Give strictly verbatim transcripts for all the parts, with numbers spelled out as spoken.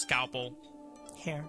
Scalpel. Hair.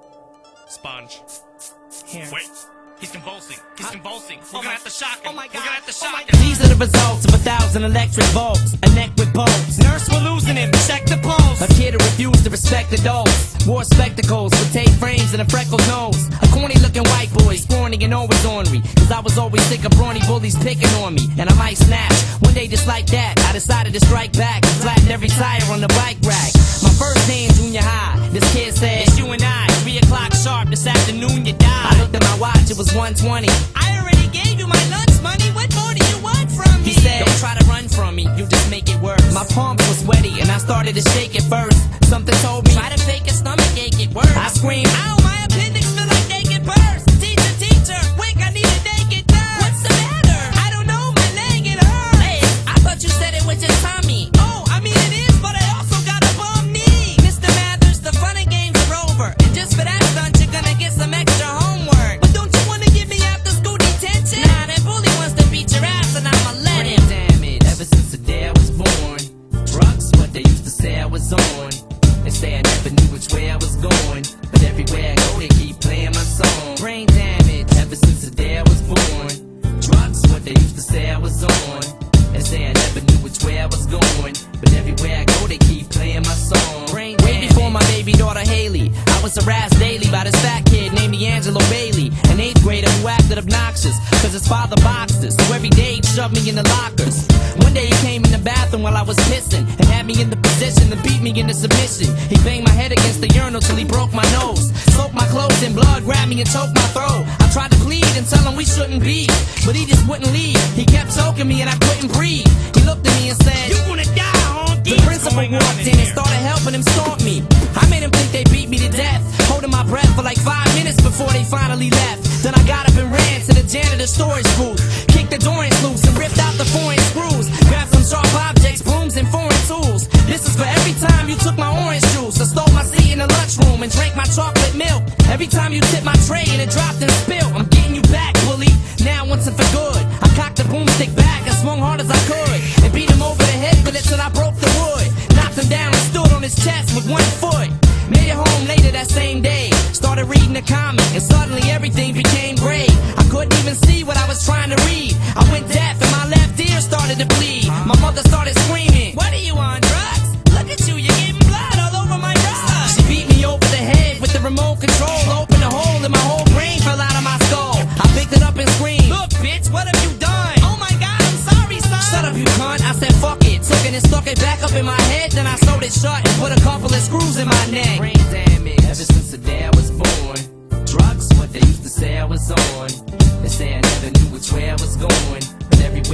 Sponge. Hair. Wait. He's convulsing. He's Huh? convulsing. We're Oh gonna my- have to shock him. oh my We're God. gonna have to Oh shock my him. God. These are the results of a thousand electric volts. A neck with bolts. Nurse, we're losing him. Check the pulse. A kid who refused to respect adults. Wore spectacles with tape frames and a freckled nose. A corny looking white boy, scrawny and always ornery. Cause I was always sick of brawny bullies picking on me. And I might snatch. One day just like that, I decided to strike back. And flattened every tire on the bike rack. My first day in junior high. This kid said, it's you and I. Three o'clock sharp this afternoon you die. I looked at my watch, it was one twenty. I already gave you my lunch money. What more do you want from me? He said, don't try to run from me, you just make it worse. My palms were sweaty and I started to shake at first. Something told me, try to fake a stomach ache, it works. I screamed, ow, my appendix feel like naked burst. Teacher, teacher, quick, I need a naked thirst. What's the matter? I don't know, my leg, it hurts. Hey, I thought you said it was your tummy. Oh, I mean it is, but I also got a bum knee. Mister Mathers, the fun and games are over. And just for that stunt, you're gonna get some extra homework. But don't you wanna give me after school detention? Nah, that bully wants to beat your ass and I'ma let him. Damage, ever since the day I was born. Drugs, what they used to say I was on. They say I never knew which way I was going, but everywhere I go they keep playing my song. Brain damage, ever since the day I was born. Drugs, what they used to say I was on. They say I never knew which way I was going, but everywhere I go they keep playing my song. Brain damage. Way before my baby daughter Haley, I was harassed daily by this fat kid named D'Angelo Bailey, an eighth grader who acted obnoxious, cause his father boxed us, so every day he'd shove me in the lockers. One day he came in the bathroom while I was pissing, and had me in the position to beat me into submission. He banged my head against the urinal till he broke my nose, soaked my clothes in blood, grabbed me and choked my throat. I tried to plead and tell him we shouldn't be, but he just wouldn't leave. He kept choking me and I couldn't breathe. He looked at me and said, you gonna die, honky. The principal walked in and started helping him stomp me. I made him think they beat me to death, holding my breath for like five minutes before they finally left. Then I got up and ran to the janitor's storage booth, kicked the doors loose and ripped out the foreign screws, grabbed some sharp objects, brooms and foreign tools. This is for every time you took my orange juice, or stole my seat in the lunchroom and drank my chocolate milk. Every time you tipped my tray and it dropped and spilled. I'm getting you back, bully, now once and for good. I cocked the boomstick back and swung hard as I could, and beat him over the head with it till I broke the wood. Knocked him down and stood on his chest with one foot. Made it home later that same day, started reading a comic, and suddenly everything became gray. I couldn't even see what I was trying to read. I went deaf and my left ear started to bleed. My mother started screaming, what are you on, drugs? Look at you, you're getting blood all over my rug. She beat me over the head with the remote control, opened a hole and my whole brain fell out of my skull. I picked it up and screamed, look bitch, what have you done? Oh my god, I'm sorry son. Shut up you cunt, I said fuck it. Took it and stuck it back up in my head, then I sewed it shut and put a couple of screws in my neck. Brain damage, ever since the day I was born. Drugs, what they used to say I was on. They say I never knew which way I was going, but everywhere